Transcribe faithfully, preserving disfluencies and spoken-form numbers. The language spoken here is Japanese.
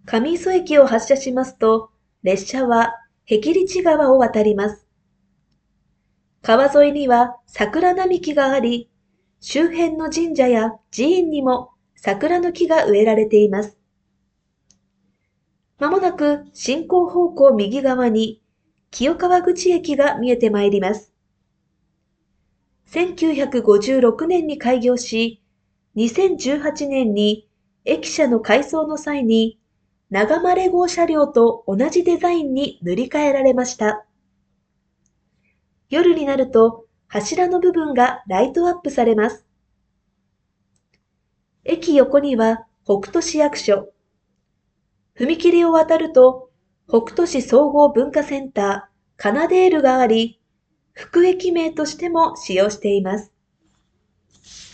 上磯駅を発車しますと、列車は碧立川を渡ります。川沿いには桜並木があり、周辺の神社や寺院にも桜の木が植えられています。まもなく進行方向右側に清川口駅が見えてまいります。せんきゅうひゃくごじゅうろくねんに開業し、にせんじゅうはちねんに駅舎の改装の際に長丸号車両と同じデザインに塗り替えられました。夜になると柱の部分がライトアップされます。駅横には北斗市役所。踏切を渡ると北斗市総合文化センターカナデールがあり、副駅名としても使用しています。